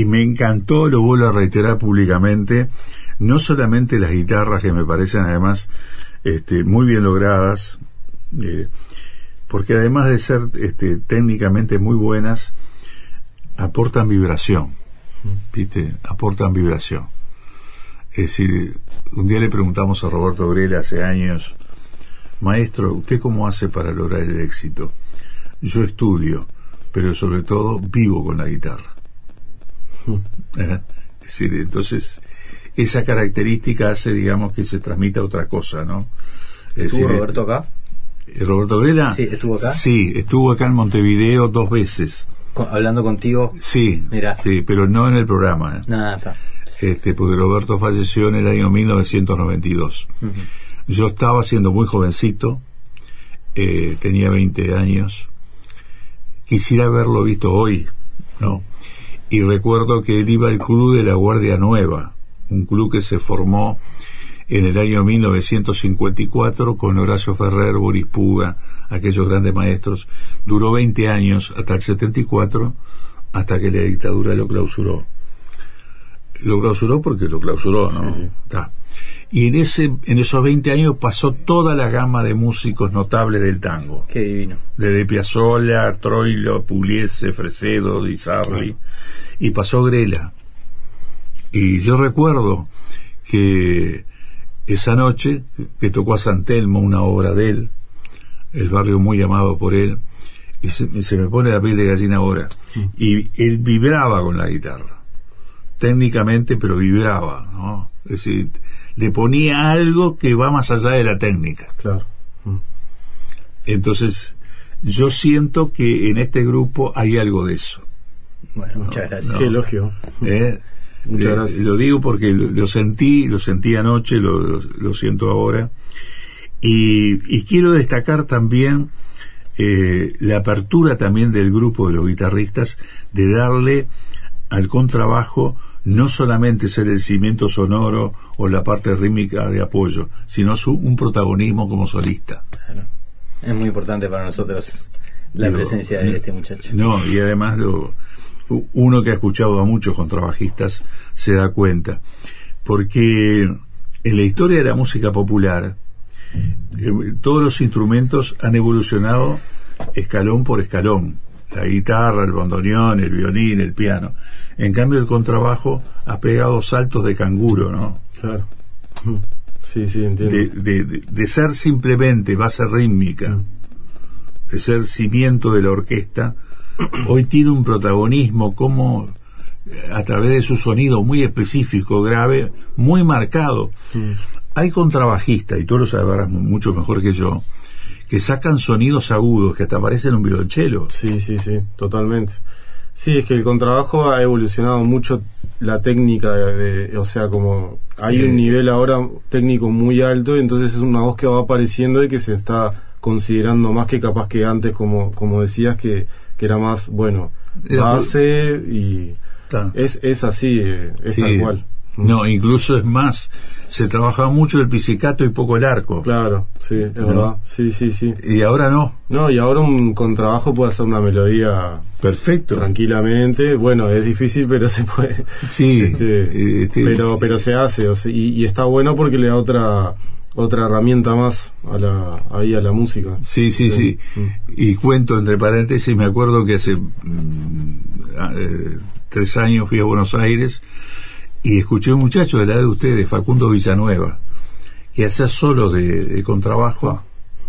y me encantó, lo vuelvo a reiterar públicamente, no solamente las guitarras, que me parecen además muy bien logradas, porque además de ser técnicamente muy buenas, aportan vibración, ¿viste? Aportan vibración. Es decir, un día le preguntamos a Roberto Grela hace años: maestro, ¿usted cómo hace para lograr el éxito? Yo estudio, pero sobre todo vivo con la guitarra. Es decir, entonces esa característica hace, digamos, que se transmita otra cosa, ¿no? ¿Estuvo Roberto acá? ¿Roberto Grela? Sí, ¿estuvo acá? Sí, estuvo acá en Montevideo 2 veces. ¿Hablando contigo? Sí, mirá. Sí, pero no en el programa. Nada, está. Porque Roberto falleció en el año 1992. Uh-huh. Yo estaba siendo muy jovencito, tenía 20 años. Quisiera haberlo visto hoy, ¿no? Y recuerdo que él iba al club de la Guardia Nueva, un club que se formó en el año 1954 con Horacio Ferrer, Boris Puga, aquellos grandes maestros. Duró 20 años, hasta el 74, hasta que la dictadura lo clausuró. Lo clausuró porque lo clausuró, ¿no? Sí. Y en esos 20 años pasó toda la gama de músicos notables del tango. Qué divino. Desde Piazzolla, Troilo, Pugliese, Fresedo, Di Sarli, y pasó Grela. Y yo recuerdo que esa noche que tocó a San Telmo una obra de él, el barrio muy amado por él, y se me pone la piel de gallina ahora. Sí. Y él vibraba con la guitarra, técnicamente, pero vibraba, ¿no? Es decir, le ponía algo que va más allá de la técnica. Claro. Entonces, yo siento que en este grupo hay algo de eso. Bueno, muchas gracias. Qué elogio. Muchas gracias. Lo digo porque lo sentí anoche, lo siento ahora. Y quiero destacar también la apertura también del grupo de los guitarristas de darle al contrabajo no solamente ser el cimiento sonoro o la parte rítmica de apoyo, sino un protagonismo como solista. Claro. Es muy importante para nosotros la presencia de este muchacho. No, y además uno que ha escuchado a muchos contrabajistas se da cuenta, porque en la historia de la música popular todos los instrumentos han evolucionado escalón por escalón: la guitarra, el bandoneón, el violín, el piano. En cambio el contrabajo ha pegado saltos de canguro, ¿no? Claro. Sí, entiendo. De ser simplemente base rítmica, de ser cimiento de la orquesta, hoy tiene un protagonismo como a través de su sonido muy específico, grave, muy marcado. Hay contrabajistas, y tú lo sabrás mucho mejor que yo, que sacan sonidos agudos que hasta parecen un violonchelo. Sí, totalmente. Sí, es que el contrabajo ha evolucionado mucho la técnica, o sea, como hay un nivel ahora técnico muy alto, y entonces es una voz que va apareciendo y que se está considerando más que capaz que antes, como decías, que era más, base, y es así, tal cual. No, incluso es más, se trabajaba mucho el pizzicato y poco el arco. Claro, sí, es verdad. Sí. Y ahora no. No, y ahora un contrabajo puede hacer una melodía perfecto, tranquilamente. Bueno, es difícil, pero se puede. Sí. Pero se hace, o sea, y está bueno porque le da otra herramienta más a la música. Sí. Y cuento entre paréntesis, me acuerdo que hace 3 años fui a Buenos Aires y escuché a un muchacho de la edad de ustedes, Facundo Villanueva, que hacía solos de contrabajo,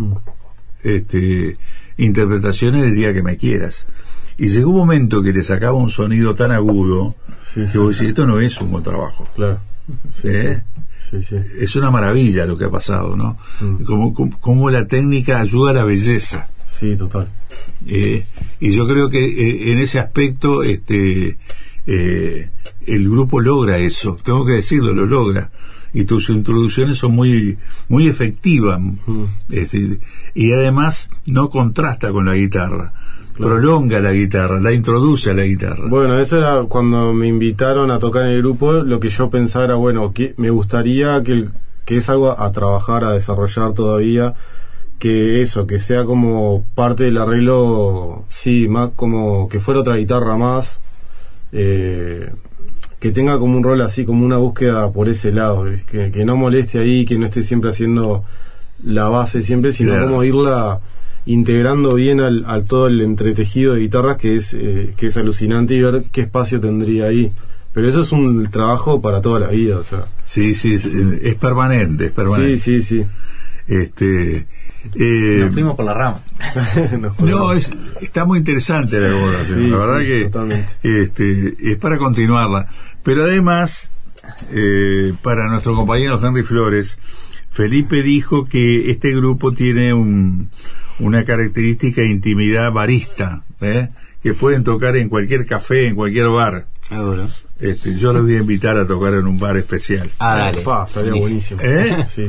interpretaciones del Día que me quieras. Y llegó un momento que le sacaba un sonido tan agudo que vos decís, esto no es un contrabajo. Claro. Sí. Es una maravilla lo que ha pasado, ¿no? Como la técnica ayuda a la belleza. Sí, total. Y yo creo que en ese aspecto el grupo logra eso, tengo que decirlo, lo logra, y tus introducciones son muy muy efectivas, y además no contrasta con la guitarra, prolonga la guitarra, la introduce a la guitarra. Bueno, eso era cuando me invitaron a tocar en el grupo, lo que yo pensaba era, que me gustaría que es algo a trabajar, a desarrollar todavía, que sea como parte del arreglo, más como que fuera otra guitarra más, que tenga como un rol así, como una búsqueda por ese lado, que no moleste ahí, que no esté siempre haciendo la base siempre, sino claro, como irla integrando bien al todo el entretejido de guitarras, que es alucinante, y ver qué espacio tendría ahí. Pero eso es un trabajo para toda la vida, o sea. Sí, es permanente, Sí. Nos fuimos por la rama. No, está muy interesante la conversación, la verdad que totalmente. Es para continuarla. Pero además, para nuestro compañero Henry Flores, Felipe dijo que este grupo tiene una característica de intimidad barista, que pueden tocar en cualquier café, en cualquier bar. Yo los voy a invitar a tocar en un bar especial. Dale. Estaría buenísimo. Sí.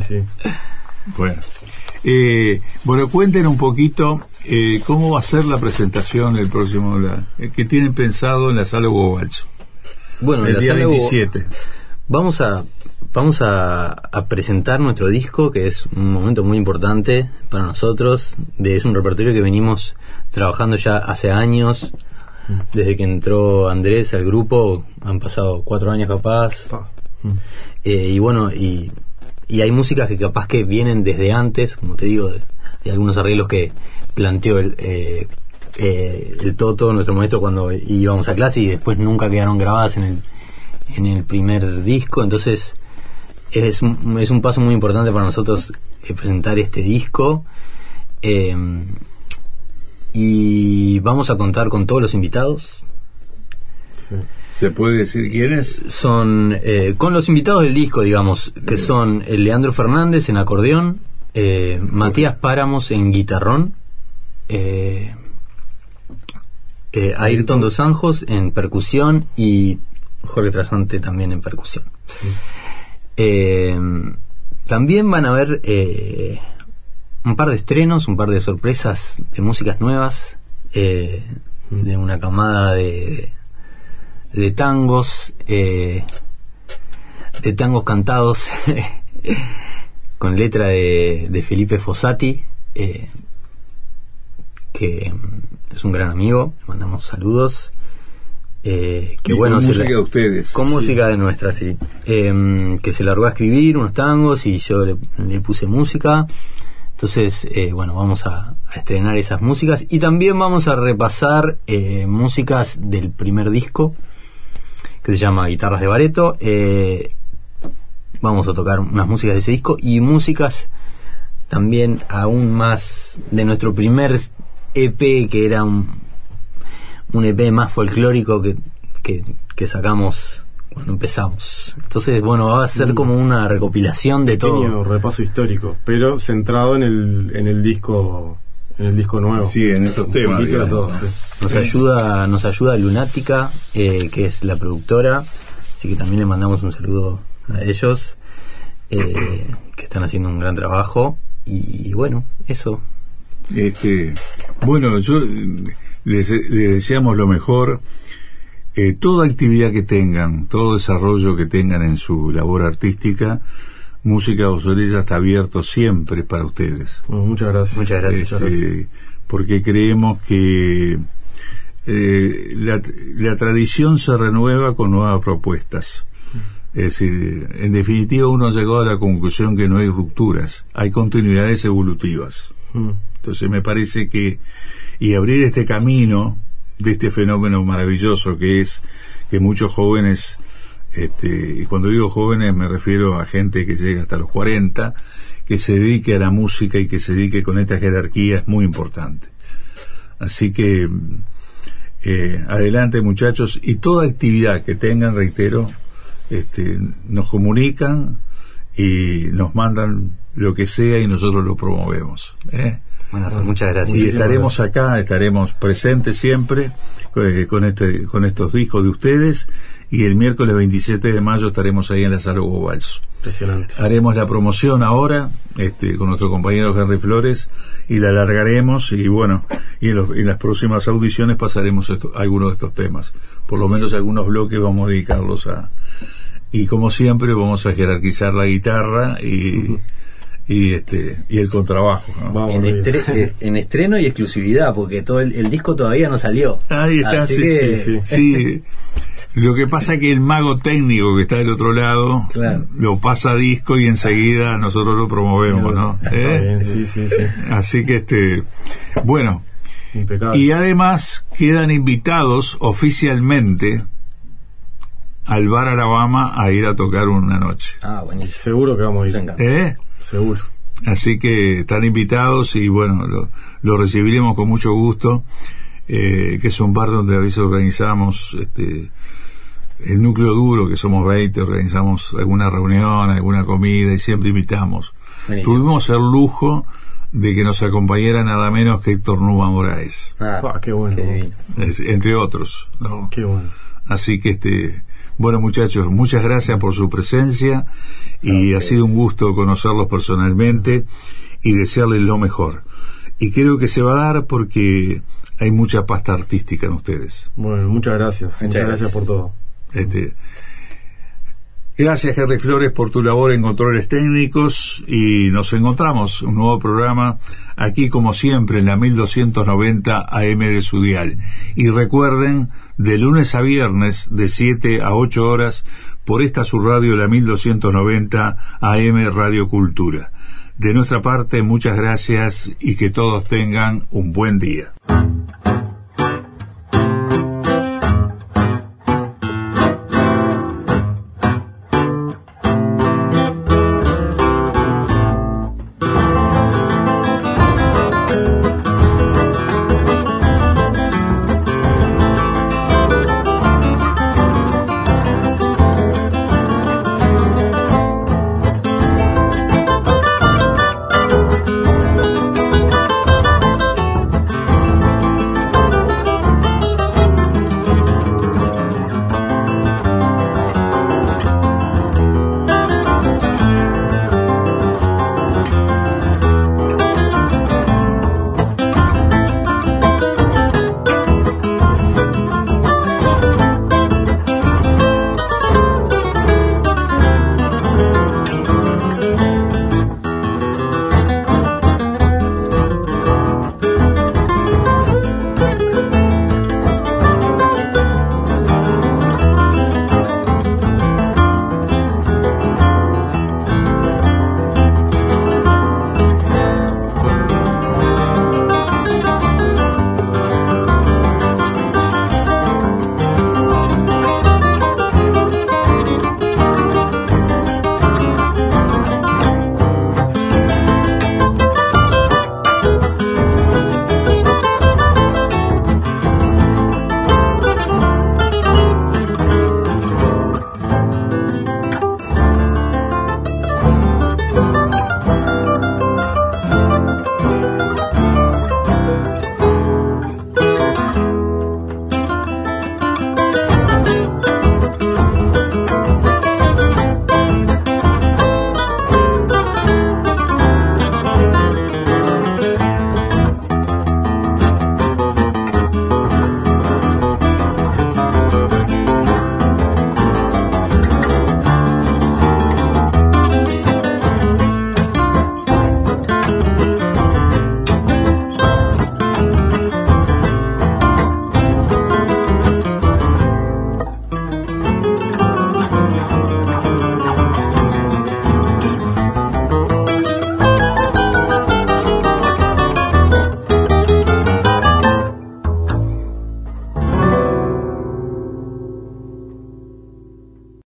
Bueno, cuenten un poquito cómo va a ser la presentación el próximo, que tienen pensado en la Sala Hugo Balzo. Bueno, el día 27. Vamos a presentar nuestro disco, que es un momento muy importante para nosotros. Es un repertorio que venimos trabajando ya hace años. Desde que entró Andrés al grupo han pasado 4 años capaz. Y bueno, y hay músicas que capaz que vienen desde antes, como te digo, de algunos arreglos que planteó el Toto, nuestro maestro, cuando íbamos a clase, y después nunca quedaron grabadas en el primer disco. Entonces es un paso muy importante para nosotros presentar este disco, y vamos a contar con todos los invitados. ¿Se puede decir quiénes? Son con los invitados del disco, digamos, que son Leandro Fernández en acordeón, Matías Páramos en guitarrón, Ayrton Dos Anjos en percusión y Jorge Trasante también en percusión. También van a haber un par de estrenos, un par de sorpresas de músicas nuevas, de una camada de tangos, de tangos cantados con letra de Felipe Fossati, que es un gran amigo, le mandamos saludos. Que y bueno, con música de ustedes, con música de nuestra, sí, que se largó a escribir unos tangos y yo le puse música. Entonces, bueno, vamos a estrenar esas músicas, y también vamos a repasar músicas del primer disco, que se llama Guitarras de Bareto. Vamos a tocar unas músicas de ese disco y músicas también aún más de nuestro primer EP, que era un EP más folclórico que sacamos cuando empezamos. Entonces, bueno, va a ser como una recopilación de todo. Pequeño repaso histórico, pero centrado en el disco nuevo. Sí, en estos temas. Todo, sí. Nos ayuda Lunática, que es la productora, así que también le mandamos un saludo a ellos, que están haciendo un gran trabajo. Y bueno, eso. Bueno, yo les deseamos lo mejor. Toda actividad que tengan, todo desarrollo que tengan en su labor artística, Música Osorella está abierto siempre para ustedes. Muchas gracias. Porque creemos que la tradición se renueva con nuevas propuestas. Es decir, en definitiva, uno ha llegado a la conclusión que no hay rupturas, hay continuidades evolutivas. Entonces me parece que, y abrir este camino de este fenómeno maravilloso que es que muchos jóvenes, y cuando digo jóvenes me refiero a gente que llega hasta los 40, que se dedique a la música y que se dedique con esta jerarquía, es muy importante. Así que adelante, muchachos, y toda actividad que tengan, reitero, nos comunican y nos mandan lo que sea y nosotros lo promovemos. Bueno, muchas gracias. Y estaremos acá, estaremos presentes siempre con estos discos de ustedes, y el miércoles 27 de mayo estaremos ahí en la Sala Hugo Balzo. Impresionante. Haremos la promoción ahora con nuestro compañero Henry Flores, y la alargaremos, y bueno, y en las próximas audiciones pasaremos algunos de estos temas, por lo menos algunos bloques vamos a dedicarlos y como siempre vamos a jerarquizar la guitarra y el contrabajo, ¿no? En estreno y exclusividad, porque todo el disco todavía no salió. Ahí está. Así sí. Lo que pasa es que el mago técnico que está del otro lado lo pasa a disco y enseguida nosotros lo promovemos, ¿no? Bien, sí. Así que bueno, impecable. Y además quedan invitados oficialmente al Bar Alabama a ir a tocar una noche. Buenísimo. Seguro que vamos a ir. Seguro. Así que están invitados y bueno, lo recibiremos con mucho gusto, que es un bar donde a veces organizamos el núcleo duro, que somos 20, organizamos alguna reunión, alguna comida y siempre invitamos. Buenísimo. Tuvimos el lujo de que nos acompañara nada menos que Héctor Numa Moraes. Qué bueno. Entre otros, ¿no? Qué bueno. Así que bueno, muchachos, muchas gracias por su presencia y ha sido un gusto conocerlos personalmente y desearles lo mejor. Y creo que se va a dar porque hay mucha pasta artística en ustedes. Bueno, muchas gracias. Muchas gracias por todo. Gracias, Henry Flores, por tu labor en controles técnicos y nos encontramos un nuevo programa aquí como siempre en la 1290 AM de su dial. Y recuerden, de lunes a viernes de 7 a 8 horas por esta su radio, la 1290 AM Radio Cultura. De nuestra parte, muchas gracias y que todos tengan un buen día.